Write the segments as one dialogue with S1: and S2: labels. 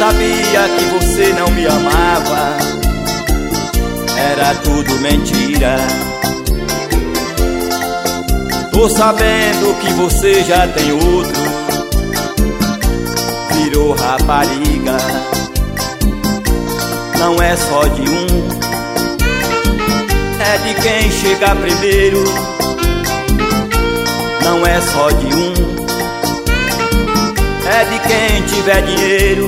S1: sabia que você não me amava, era tudo mentira. Tô sabendo que você já tem outro, virou rapariga. Não é só de um, é de quem chega primeiro. Não é só de um, é de quem tiver dinheiro.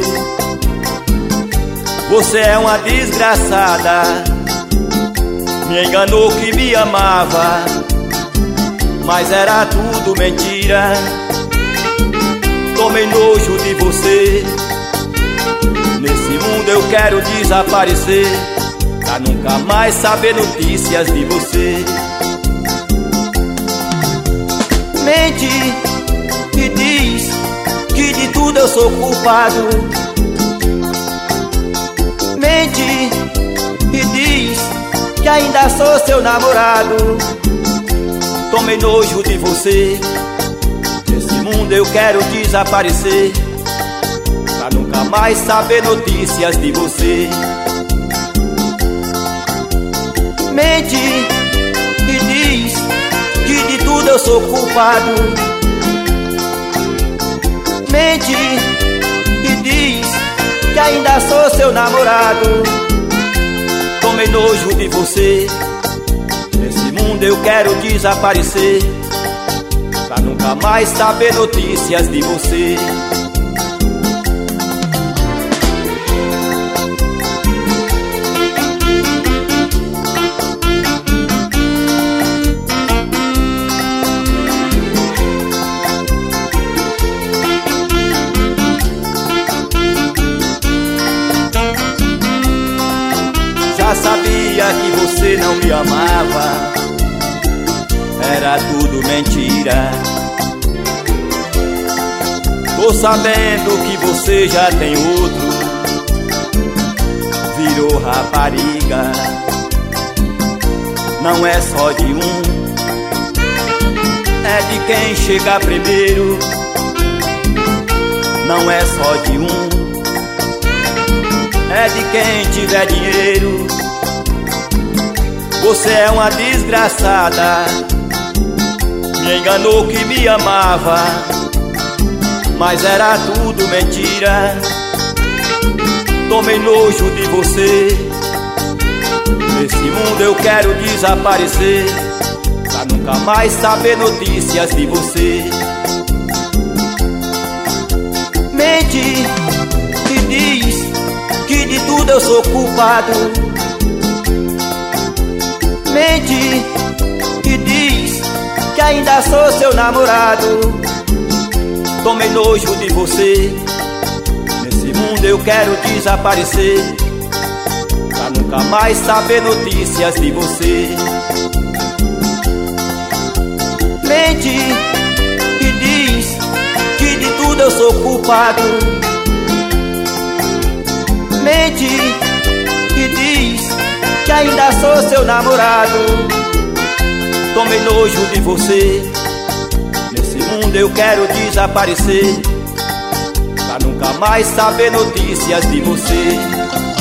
S1: Você é uma desgraçada, me enganou que me amava, mas era tudo mentira. Tomei nojo de você, nesse mundo eu quero desaparecer, pra nunca mais saber notícias de você. Mente e diz que de tudo eu sou culpado. Mente e diz que ainda sou seu namorado. Tomei nojo de você, nesse mundo eu quero desaparecer, pra nunca mais saber notícias de você. Mente e diz que de tudo eu sou culpado. Mente e diz que ainda sou seu namorado. Tomei nojo de você, nesse mundo eu quero desaparecer, pra nunca mais saber notícias de você. Já sabia que você não me amava, era tudo mentira. Tô sabendo que você já tem outro, virou rapariga. Não é só de um, é de quem chega primeiro. Não é só de um, é de quem tiver dinheiro. Você é uma desgraçada, me enganou que me amava, mas era tudo mentira. Tomei nojo de você, nesse mundo eu quero desaparecer, pra nunca mais saber notícias de você. Mente e diz que de tudo eu sou culpado. Mente e diz que ainda sou seu namorado. Tomei nojo de você, nesse mundo eu quero desaparecer, pra nunca mais saber notícias de você. Mente e diz que de tudo eu sou culpado. Mente e diz que ainda sou seu namorado. Tomei nojo de você, nesse mundo eu quero desaparecer, pra nunca mais saber notícias de você.